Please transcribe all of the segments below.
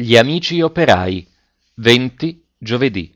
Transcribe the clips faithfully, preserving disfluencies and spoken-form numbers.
Gli amici operai. venti giovedì.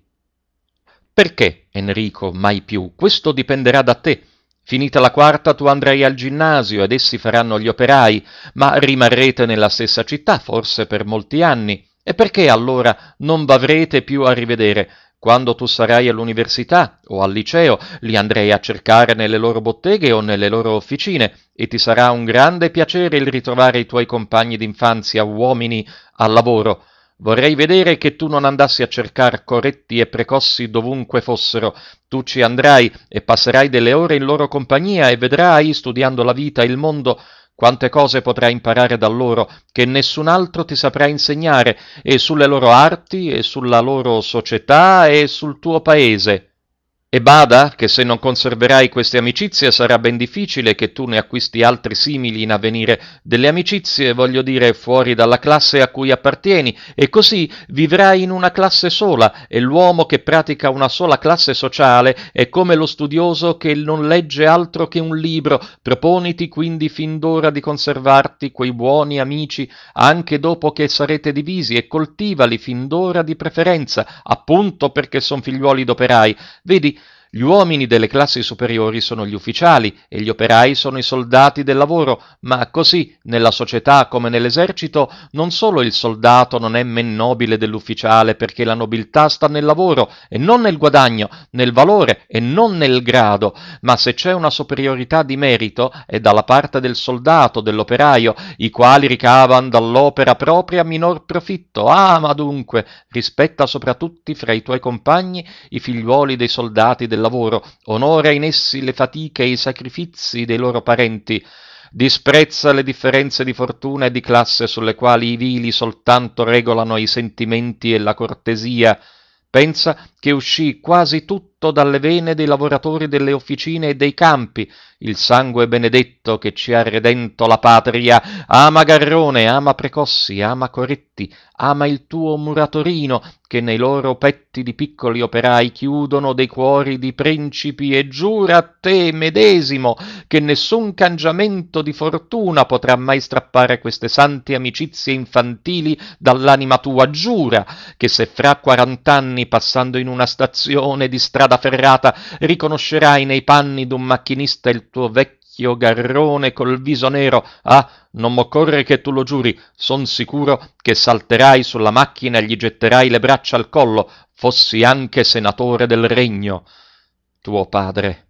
Perché, Enrico, mai più? Questo dipenderà da te. Finita la quarta tu andrai al ginnasio ed essi faranno gli operai, ma rimarrete nella stessa città, forse per molti anni. E perché allora non v'avrete più a rivedere? Quando tu sarai all'università o al liceo, li andrei a cercare nelle loro botteghe o nelle loro officine, e ti sarà un grande piacere il ritrovare i tuoi compagni d'infanzia, uomini, al lavoro. Vorrei vedere che tu non andassi a cercar corretti e precossi dovunque fossero. Tu ci andrai e passerai delle ore in loro compagnia e vedrai, studiando la vita e il mondo, quante cose potrai imparare da loro che nessun altro ti saprà insegnare, e sulle loro arti, e sulla loro società, e sul tuo paese. E bada che se non conserverai queste amicizie sarà ben difficile che tu ne acquisti altri simili in avvenire, delle amicizie, voglio dire, fuori dalla classe a cui appartieni, e così vivrai in una classe sola, e l'uomo che pratica una sola classe sociale è come lo studioso che non legge altro che un libro. Proponiti quindi fin d'ora di conservarti quei buoni amici anche dopo che sarete divisi, e coltivali fin d'ora di preferenza, appunto perché son figliuoli d'operai. Vedi, gli uomini delle classi superiori sono gli ufficiali e gli operai sono i soldati del lavoro, ma così, nella società come nell'esercito, non solo il soldato non è men nobile dell'ufficiale perché la nobiltà sta nel lavoro e non nel guadagno, nel valore e non nel grado, ma se c'è una superiorità di merito è dalla parte del soldato, dell'operaio, i quali ricavan dall'opera propria minor profitto. Ama dunque, rispetta sopra tutti fra i tuoi compagni i figliuoli dei soldati del lavoro, onora in essi le fatiche e i sacrifizi dei loro parenti, disprezza le differenze di fortuna e di classe sulle quali i vili soltanto regolano i sentimenti e la cortesia. Pensa che uscì quasi tutto dalle vene dei lavoratori delle officine e dei campi, il sangue benedetto che ci ha redento la patria. Ama Garrone, ama Precossi, ama Coretti, ama il tuo muratorino, che nei loro petti di piccoli operai chiudono dei cuori di principi, e giura a te medesimo che nessun cangiamento di fortuna potrà mai strappare queste sante amicizie infantili dall'anima tua. Giura che se fra quarant'anni, passando in una stazione di strada ferrata, riconoscerai nei panni d'un macchinista il tuo vecchio Garrone col viso nero, ah, non m'occorre che tu lo giuri, son sicuro che salterai sulla macchina e gli getterai le braccia al collo, fossi anche senatore del regno. Tuo padre.